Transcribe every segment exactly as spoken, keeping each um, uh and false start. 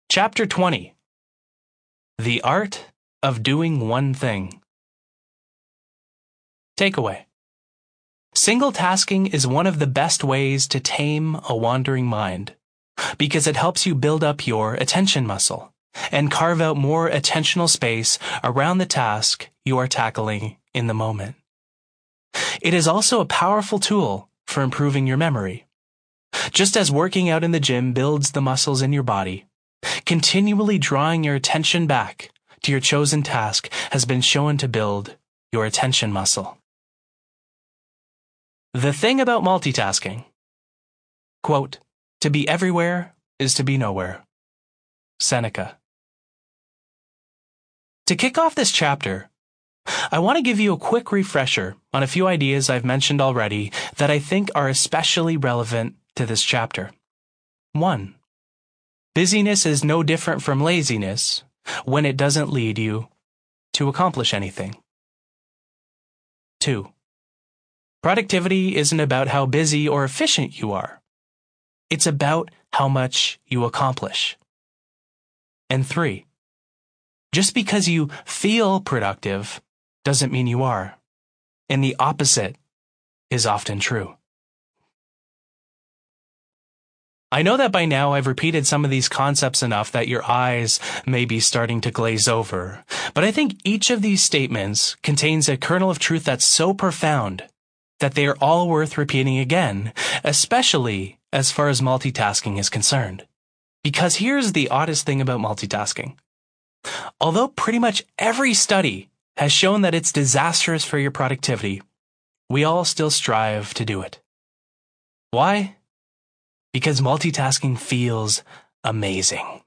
Chapter twenty. The Art of Doing One Thing. Takeaway. Single tasking is one of the best ways to tame a wandering mind because it helps you build up your attention muscle and carve out more attentional space around the task you are tackling in the moment. It is also a powerful tool for improving your memory. Just as working out in the gym builds the muscles in your body, continually drawing your attention back to your chosen task has been shown to build your attention muscle. The thing about multitasking. Quote, "To be everywhere is to be nowhere." Seneca. To kick off this chapter, I want to give you a quick refresher on a few ideas I've mentioned already that I think are especially relevant to this chapter. One. Busyness is no different from laziness when it doesn't lead you to accomplish anything. Two. Productivity isn't about how busy or efficient you are. It's about how much you accomplish. And three. Just because you feel productive doesn't mean you are, and the opposite is often true. I know that by now I've repeated some of these concepts enough that your eyes may be starting to glaze over, but I think each of these statements contains a kernel of truth that's so profound that they are all worth repeating again, especially as far as multitasking is concerned. Because here's the oddest thing about multitasking. Although pretty much every study has shown that it's disastrous for your productivity, we all still strive to do it. Why? Because multitasking feels amazing.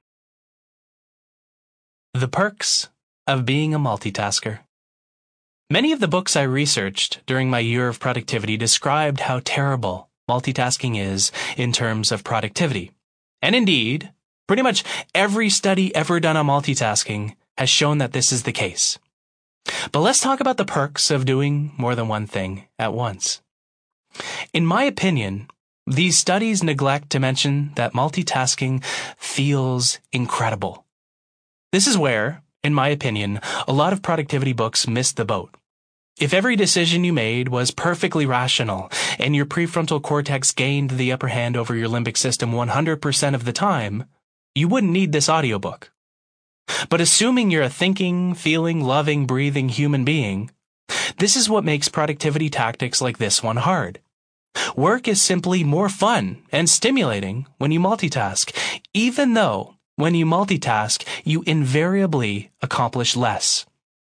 The perks of being a multitasker. Many of the books I researched during my year of productivity described how terrible multitasking is in terms of productivity. And indeed, pretty much every study ever done on multitasking has shown that this is the case. But let's talk about the perks of doing more than one thing at once. In my opinion, these studies neglect to mention that multitasking feels incredible. This is where, in my opinion, a lot of productivity books missed the boat. If every decision you made was perfectly rational and your prefrontal cortex gained the upper hand over your limbic system one hundred percent of the time, you wouldn't need this audiobook. But assuming you're a thinking, feeling, loving, breathing human being, this is what makes productivity tactics like this one hard. Work is simply more fun and stimulating when you multitask, even though when you multitask, you invariably accomplish less.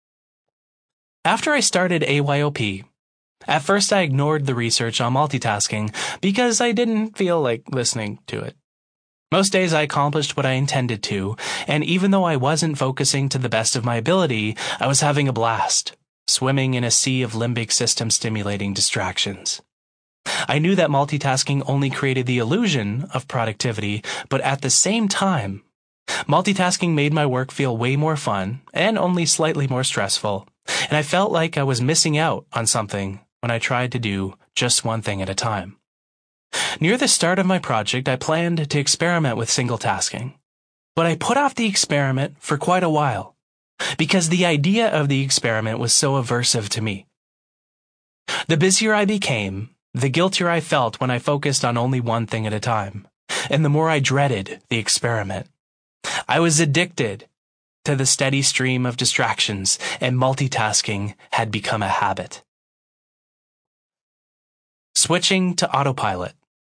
After I started A Y O P, at first I ignored the research on multitasking because I didn't feel like listening to it. Most days I accomplished what I intended to, and even though I wasn't focusing to the best of my ability, I was having a blast, swimming in a sea of limbic system stimulating distractions. I knew that multitasking only created the illusion of productivity, but at the same time, multitasking made my work feel way more fun and only slightly more stressful, and I felt like I was missing out on something when I tried to do just one thing at a time. Near the start of my project, I planned to experiment with single tasking, but I put off the experiment for quite a while because the idea of the experiment was so aversive to me. The busier I became, the guiltier I felt when I focused on only one thing at a time, and the more I dreaded the experiment. I was addicted to the steady stream of distractions, and multitasking had become a habit. Switching to autopilot.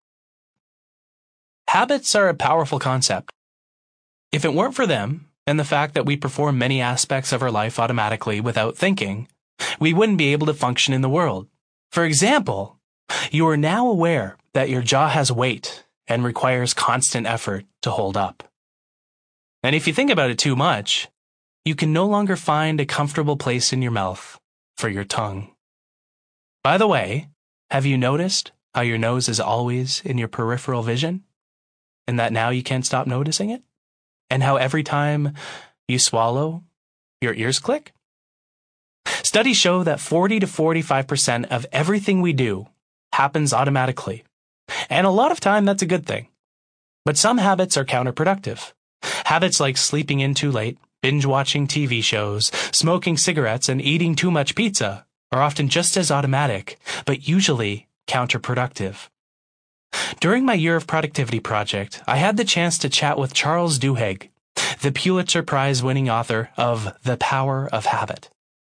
Habits are a powerful concept. If it weren't for them, and the fact that we perform many aspects of our life automatically without thinking, we wouldn't be able to function in the world. For example, you are now aware that your jaw has weight and requires constant effort to hold up. And if you think about it too much, you can no longer find a comfortable place in your mouth for your tongue. By the way, have you noticed how your nose is always in your peripheral vision? And that now you can't stop noticing it? And how every time you swallow, your ears click? Studies show that forty to forty-five percent of everything we do happens automatically. And a lot of time that's a good thing. But some habits are counterproductive. Habits like sleeping in too late, binge-watching T V shows, smoking cigarettes, and eating too much pizza are often just as automatic, but usually counterproductive. During my Year of Productivity project, I had the chance to chat with Charles Duhigg, the Pulitzer Prize-winning author of The Power of Habit.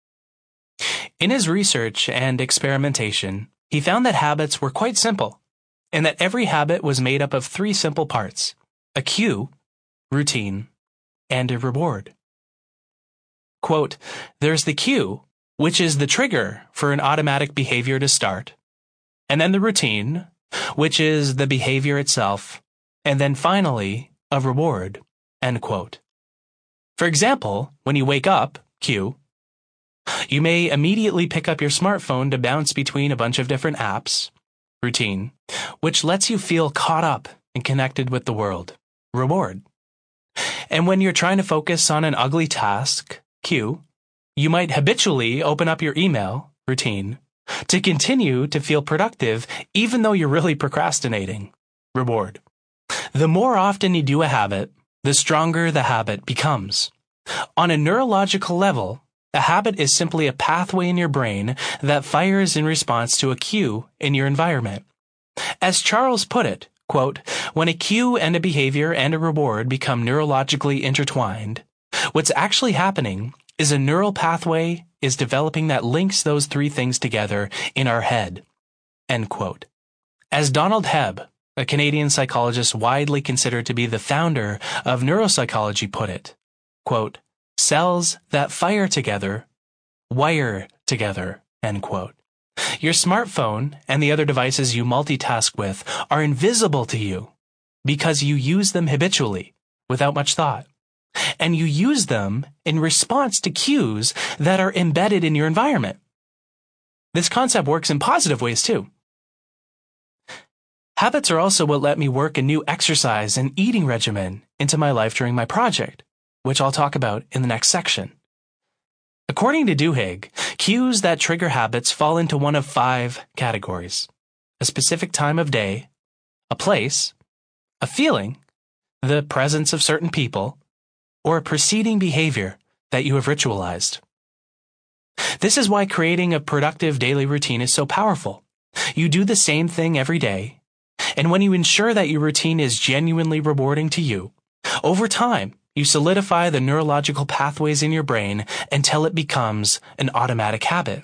In his research and experimentation, he found that habits were quite simple, and that every habit was made up of three simple parts: a cue, routine, and a reward. Quote, "There's the cue, which is the trigger for an automatic behavior to start, and then the routine, which is the behavior itself, and then finally, a reward." End quote. For example, when you wake up, cue, you may immediately pick up your smartphone to bounce between a bunch of different apps, routine, which lets you feel caught up and connected with the world, reward. And when you're trying to focus on an ugly task, cue, you might habitually open up your email, routine, to continue to feel productive even though you're really procrastinating, reward. The more often you do a habit, the stronger the habit becomes. On a neurological level, a habit is simply a pathway in your brain that fires in response to a cue in your environment. As Charles put it, quote, "When a cue and a behavior and a reward become neurologically intertwined, what's actually happening is a neural pathway is developing that links those three things together in our head." End quote. As Donald Hebb, a Canadian psychologist widely considered to be the founder of neuropsychology, put it, quote, "Cells that fire together, wire together." End quote. Your smartphone and the other devices you multitask with are invisible to you because you use them habitually without much thought. And you use them in response to cues that are embedded in your environment. This concept works in positive ways too. Habits are also what let me work a new exercise and eating regimen into my life during my project, which I'll talk about in the next section. According to Duhigg, cues that trigger habits fall into one of five categories: a specific time of day, a place, a feeling, the presence of certain people, or a preceding behavior that you have ritualized. This is why creating a productive daily routine is so powerful. You do the same thing every day, and when you ensure that your routine is genuinely rewarding to you, over time, you solidify the neurological pathways in your brain until it becomes an automatic habit.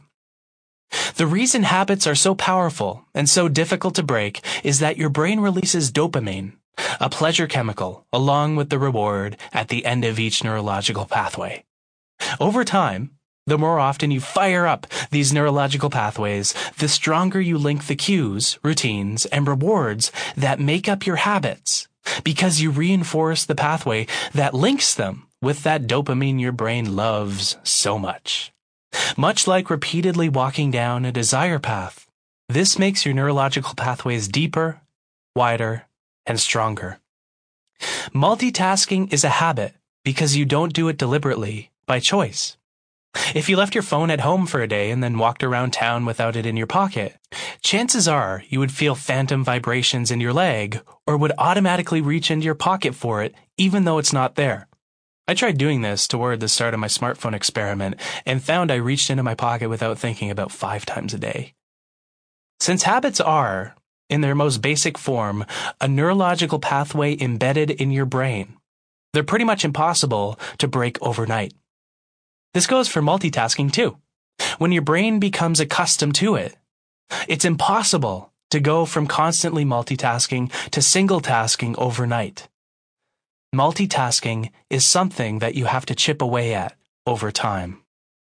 The reason habits are so powerful and so difficult to break is that your brain releases dopamine, a pleasure chemical, along with the reward at the end of each neurological pathway. Over time, the more often you fire up these neurological pathways, the stronger you link the cues, routines, and rewards that make up your habits, because you reinforce the pathway that links them with that dopamine your brain loves so much. Much like repeatedly walking down a desire path, this makes your neurological pathways deeper, wider, and stronger. Multitasking is a habit because you don't do it deliberately, by choice. If you left your phone at home for a day and then walked around town without it in your pocket, chances are you would feel phantom vibrations in your leg or would automatically reach into your pocket for it even though it's not there. I tried doing this toward the start of my smartphone experiment and found I reached into my pocket without thinking about five times a day. Since habits are, in their most basic form, a neurological pathway embedded in your brain, they're pretty much impossible to break overnight. This goes for multitasking too. When your brain becomes accustomed to it, it's impossible to go from constantly multitasking to single tasking overnight. Multitasking is something that you have to chip away at over time.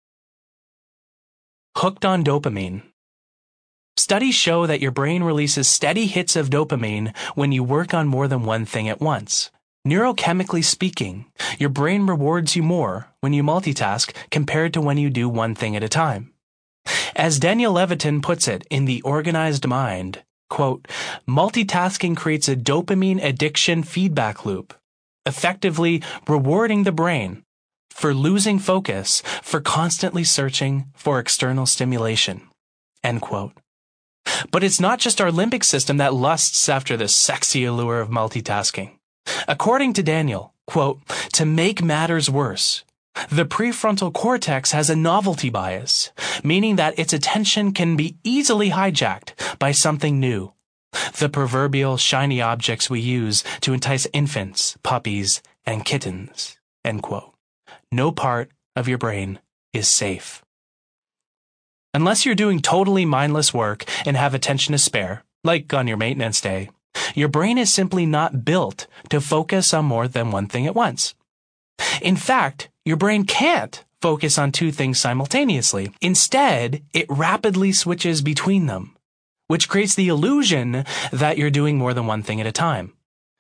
Hooked on dopamine. Studies show that your brain releases steady hits of dopamine when you work on more than one thing at once. Neurochemically speaking, your brain rewards you more when you multitask compared to when you do one thing at a time. As Daniel Levitin puts it in The Organized Mind, quote, "Multitasking creates a dopamine addiction feedback loop, effectively rewarding the brain for losing focus, for constantly searching for external stimulation." End quote. But it's not just our limbic system that lusts after the sexy allure of multitasking. According to Daniel, Quote, to make matters worse, the prefrontal cortex has a novelty bias, meaning that its attention can be easily hijacked by something new. The proverbial shiny objects we use to entice infants, puppies, and kittens. End quote. No part of your brain is safe. Unless you're doing totally mindless work and have attention to spare, like on your maintenance day, your brain is simply not built to focus on more than one thing at once. In fact, your brain can't focus on two things simultaneously. Instead, it rapidly switches between them, which creates the illusion that you're doing more than one thing at a time.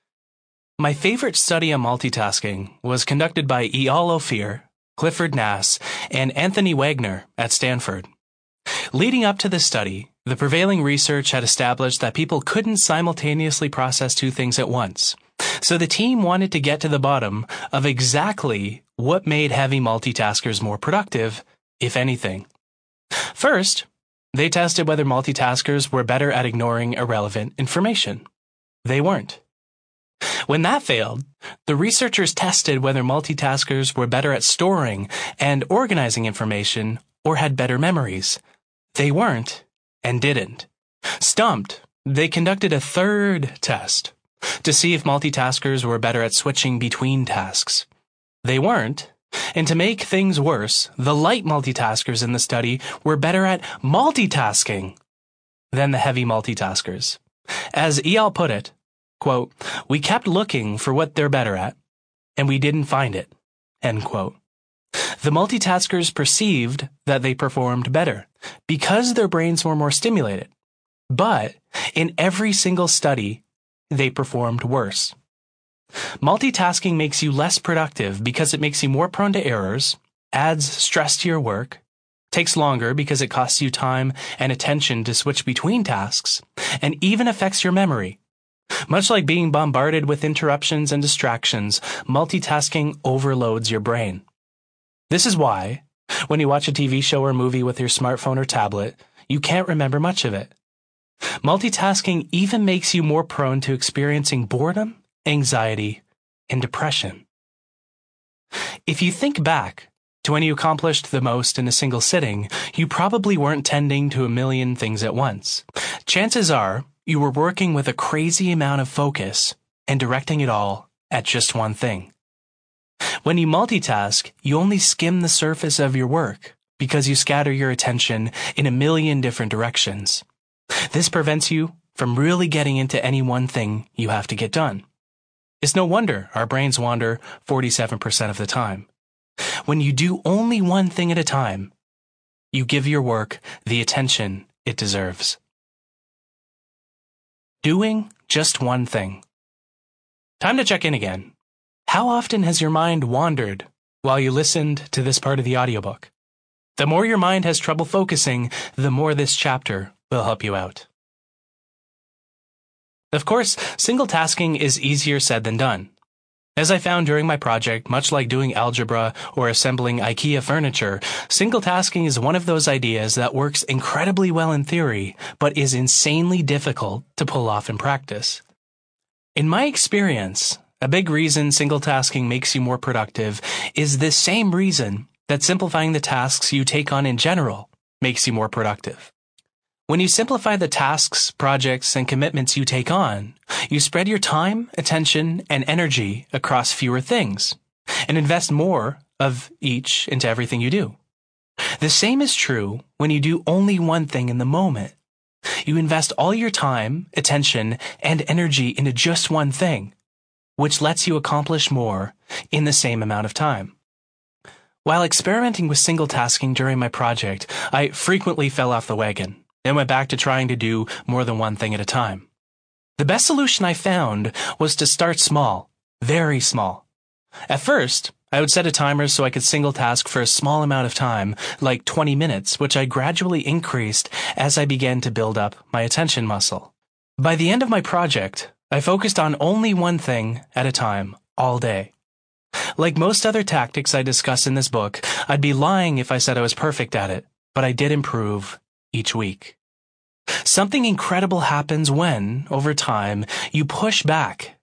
My favorite study on multitasking was conducted by Eyal Ophir, Clifford Nass, and Anthony Wagner at Stanford. Leading up to this study, the prevailing research had established that people couldn't simultaneously process two things at once. So the team wanted to get to the bottom of exactly what made heavy multitaskers more productive, if anything. First, they tested whether multitaskers were better at ignoring irrelevant information. They weren't. When that failed, the researchers tested whether multitaskers were better at storing and organizing information or had better memories. They weren't and didn't. Stumped, they conducted a third test to see if multitaskers were better at switching between tasks. They weren't, and to make things worse, the light multitaskers in the study were better at multitasking than the heavy multitaskers. As Eyal put it, quote, we kept looking for what they're better at, and we didn't find it, end quote. The multitaskers perceived that they performed better because their brains were more stimulated. But in every single study, they performed worse. Multitasking makes you less productive because it makes you more prone to errors, adds stress to your work, takes longer because it costs you time and attention to switch between tasks, and even affects your memory. Much like being bombarded with interruptions and distractions, multitasking overloads your brain. This is why, when you watch a T V show or movie with your smartphone or tablet, you can't remember much of it. Multitasking even makes you more prone to experiencing boredom, anxiety, and depression. If you think back to when you accomplished the most in a single sitting, you probably weren't tending to a million things at once. Chances are you were working with a crazy amount of focus and directing it all at just one thing. When you multitask, you only skim the surface of your work because you scatter your attention in a million different directions. This prevents you from really getting into any one thing you have to get done. It's no wonder our brains wander forty-seven percent of the time. When you do only one thing at a time, you give your work the attention it deserves. Doing just one thing. Time to check in again. How often has your mind wandered while you listened to this part of the audiobook? The more your mind has trouble focusing, the more this chapter will help you out. Of course, single tasking is easier said than done. As I found during my project, much like doing algebra or assembling IKEA furniture, single tasking is one of those ideas that works incredibly well in theory, but is insanely difficult to pull off in practice. In my experience, a big reason single tasking makes you more productive is the same reason that simplifying the tasks you take on in general makes you more productive. When you simplify the tasks, projects, and commitments you take on, you spread your time, attention, and energy across fewer things, and invest more of each into everything you do. The same is true when you do only one thing in the moment. You invest all your time, attention, and energy into just one thing, which lets you accomplish more in the same amount of time. While experimenting with single tasking during my project, I frequently fell off the wagon and went back to trying to do more than one thing at a time. The best solution I found was to start small, very small. At first, I would set a timer so I could single task for a small amount of time, like twenty minutes, which I gradually increased as I began to build up my attention muscle. By the end of my project, I focused on only one thing at a time, all day. Like most other tactics I discuss in this book, I'd be lying if I said I was perfect at it, but I did improve each week. Something incredible happens when, over time, you push back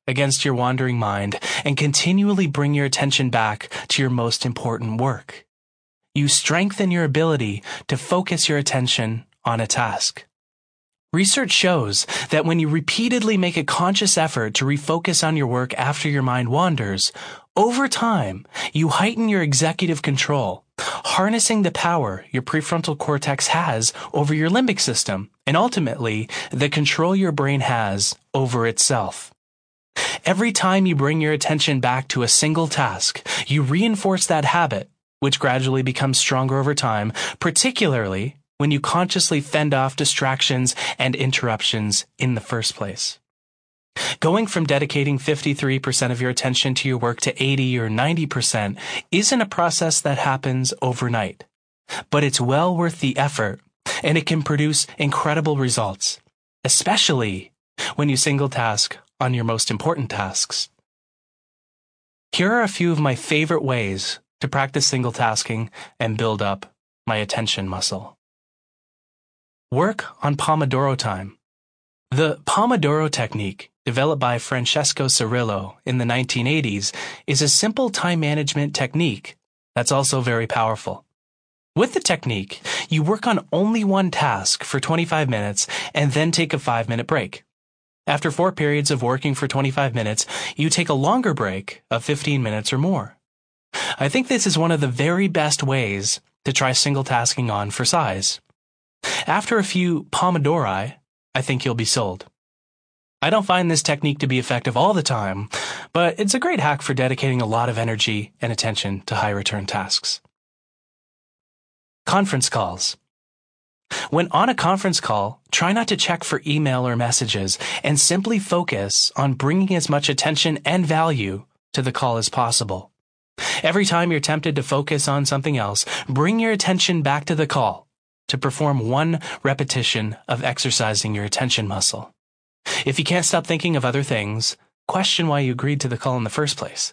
against your wandering mind and continually bring your attention back to your most important work. You strengthen your ability to focus your attention on a task. Research shows that when you repeatedly make a conscious effort to refocus on your work after your mind wanders, over time, you heighten your executive control, harnessing the power your prefrontal cortex has over your limbic system, and ultimately, the control your brain has over itself. Every time you bring your attention back to a single task, you reinforce that habit, which gradually becomes stronger over time, particularly when you consciously fend off distractions and interruptions in the first place. Going from dedicating fifty-three percent of your attention to your work to eighty or ninety percent isn't a process that happens overnight, but it's well worth the effort, and it can produce incredible results, especially when you single task on your most important tasks. Here are a few of my favorite ways to practice single tasking and build up my attention muscle. Work on Pomodoro time. The Pomodoro technique, developed by Francesco Cirillo in the nineteen eighties, is a simple time management technique that's also very powerful. With the technique, you work on only one task for twenty-five minutes and then take a five-minute break. After four periods of working for twenty-five minutes, you take a longer break of fifteen minutes or more. I think this is one of the very best ways to try single tasking on for size. After a few Pomodori, I think you'll be sold. I don't find this technique to be effective all the time, but it's a great hack for dedicating a lot of energy and attention to high-return tasks. Conference calls. When on a conference call, try not to check for email or messages and simply focus on bringing as much attention and value to the call as possible. Every time you're tempted to focus on something else, bring your attention back to the call to perform one repetition of exercising your attention muscle. If you can't stop thinking of other things, question why you agreed to the call in the first place.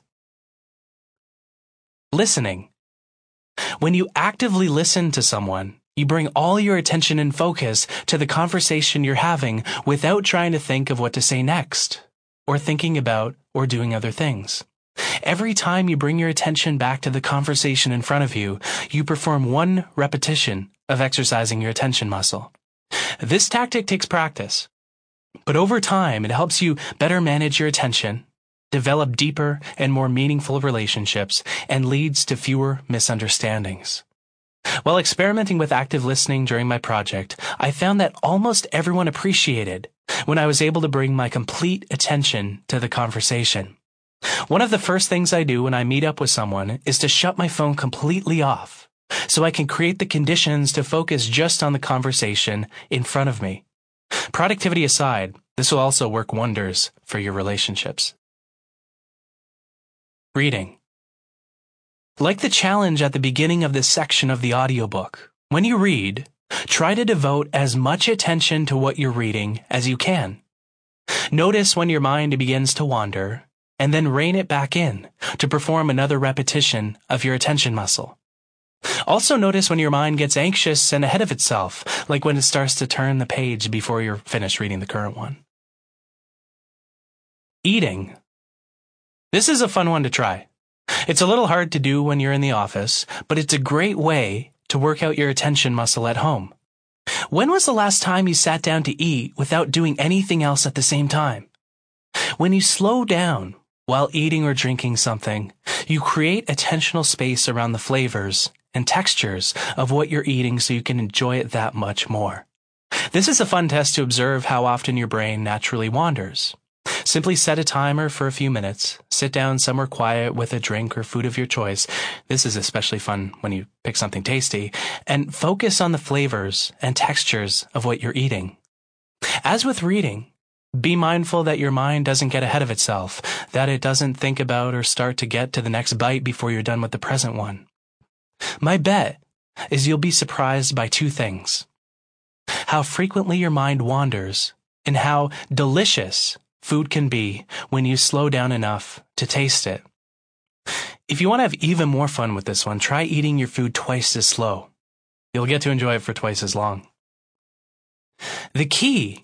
Listening. When you actively listen to someone, you bring all your attention and focus to the conversation you're having without trying to think of what to say next, or thinking about or doing other things. Every time you bring your attention back to the conversation in front of you, you perform one repetition of exercising your attention muscle. This tactic takes practice, but over time it helps you better manage your attention, develop deeper and more meaningful relationships, and leads to fewer misunderstandings. While experimenting with active listening during my project, I found that almost everyone appreciated when I was able to bring my complete attention to the conversation. One of the first things I do when I meet up with someone is to shut my phone completely off, so I can create the conditions to focus just on the conversation in front of me. Productivity aside, this will also work wonders for your relationships. Reading. Like the challenge at the beginning of this section of the audiobook, when you read, try to devote as much attention to what you're reading as you can. Notice when your mind begins to wander, and then rein it back in to perform another repetition of your attention muscle. Also notice when your mind gets anxious and ahead of itself, like when it starts to turn the page before you're finished reading the current one. Eating. This is a fun one to try. It's a little hard to do when you're in the office, but it's a great way to work out your attention muscle at home. When was the last time you sat down to eat without doing anything else at the same time? When you slow down while eating or drinking something, you create attentional space around the flavors and textures of what you're eating so you can enjoy it that much more. This is a fun test to observe how often your brain naturally wanders. Simply set a timer for a few minutes, sit down somewhere quiet with a drink or food of your choice. This is especially fun when you pick something tasty, and focus on the flavors and textures of what you're eating. As with reading, be mindful that your mind doesn't get ahead of itself, that it doesn't think about or start to get to the next bite before you're done with the present one. My bet is you'll be surprised by two things: how frequently your mind wanders, and how delicious food can be when you slow down enough to taste it. If you want to have even more fun with this one, try eating your food twice as slow. You'll get to enjoy it for twice as long. The key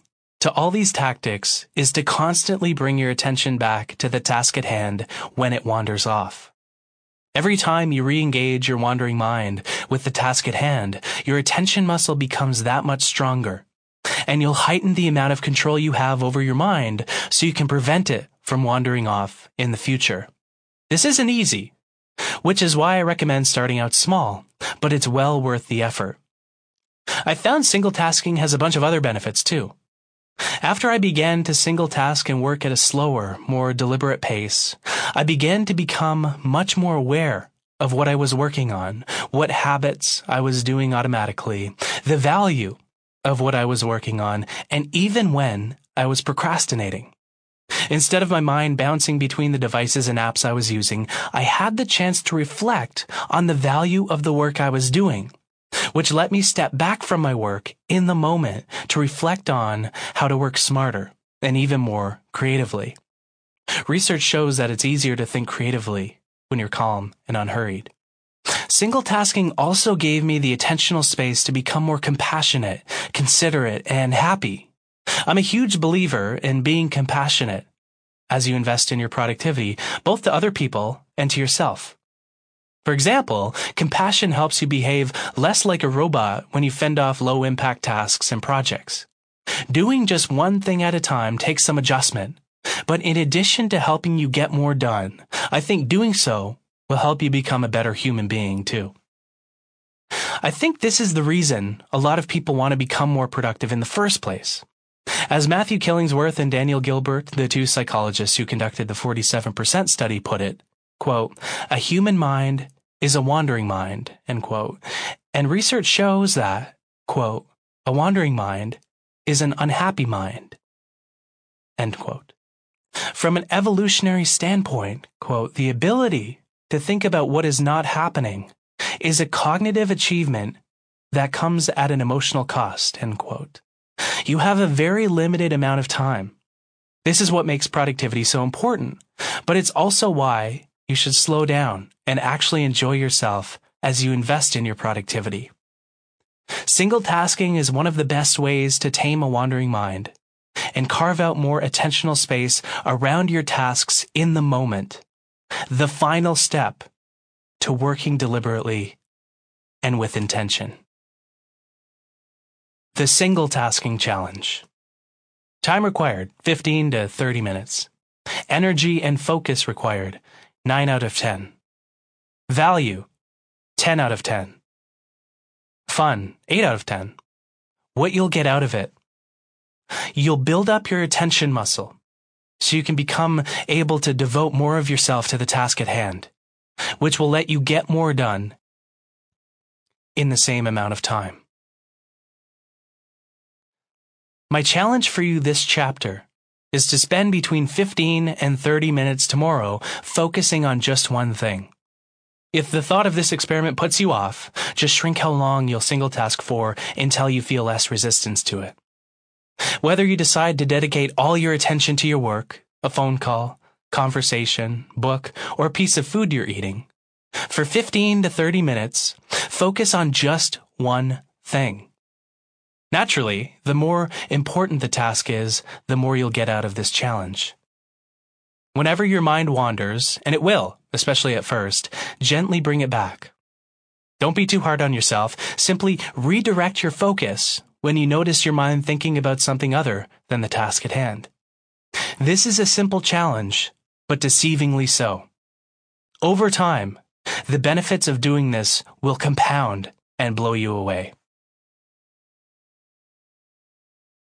to all these tactics is to constantly bring your attention back to the task at hand when it wanders off. Every time you re-engage your wandering mind with the task at hand, your attention muscle becomes that much stronger, and you'll heighten the amount of control you have over your mind so you can prevent it from wandering off in the future. This isn't easy, which is why I recommend starting out small, but it's well worth the effort. I found single tasking has a bunch of other benefits too. After I began to single task and work at a slower, more deliberate pace, I began to become much more aware of what I was working on, what habits I was doing automatically, the value of what I was working on, and even when I was procrastinating. Instead of my mind bouncing between the devices and apps I was using, I had the chance to reflect on the value of the work I was doing, which let me step back from my work in the moment to reflect on how to work smarter and even more creatively. Research shows that it's easier to think creatively when you're calm and unhurried. Single tasking also gave me the attentional space to become more compassionate, considerate, and happy. I'm a huge believer in being compassionate as you invest in your productivity, both to other people and to yourself. For example, compassion helps you behave less like a robot when you fend off low-impact tasks and projects. Doing just one thing at a time takes some adjustment, but in addition to helping you get more done, I think doing so will help you become a better human being too. I think this is the reason a lot of people want to become more productive in the first place. As Matthew Killingsworth and Daniel Gilbert, the two psychologists who conducted the forty-seven percent study, put it, quote, "A human mind is a wandering mind," end quote. And research shows that, quote, "a wandering mind is an unhappy mind," end quote. From an evolutionary standpoint, quote, "the ability to think about what is not happening is a cognitive achievement that comes at an emotional cost," end quote. You have a very limited amount of time. This is what makes productivity so important, but it's also why you should slow down and actually enjoy yourself as you invest in your productivity. Single tasking is one of the best ways to tame a wandering mind and carve out more attentional space around your tasks in the moment, the final step to working deliberately and with intention. The Single Tasking Challenge. Time required, fifteen to thirty minutes. Energy and focus required, nine out of ten. Value, ten out of ten. Fun, eight out of ten. What you'll get out of it. You'll build up your attention muscle so you can become able to devote more of yourself to the task at hand, which will let you get more done in the same amount of time. My challenge for you this chapter is to spend between fifteen and thirty minutes tomorrow focusing on just one thing. If the thought of this experiment puts you off, just shrink how long you'll single task for until you feel less resistance to it. Whether you decide to dedicate all your attention to your work, a phone call, conversation, book, or a piece of food you're eating, for fifteen to thirty minutes, focus on just one thing. Naturally, the more important the task is, the more you'll get out of this challenge. Whenever your mind wanders, and it will, especially at first, gently bring it back. Don't be too hard on yourself. Simply redirect your focus when you notice your mind thinking about something other than the task at hand. This is a simple challenge, but deceivingly so. Over time, the benefits of doing this will compound and blow you away.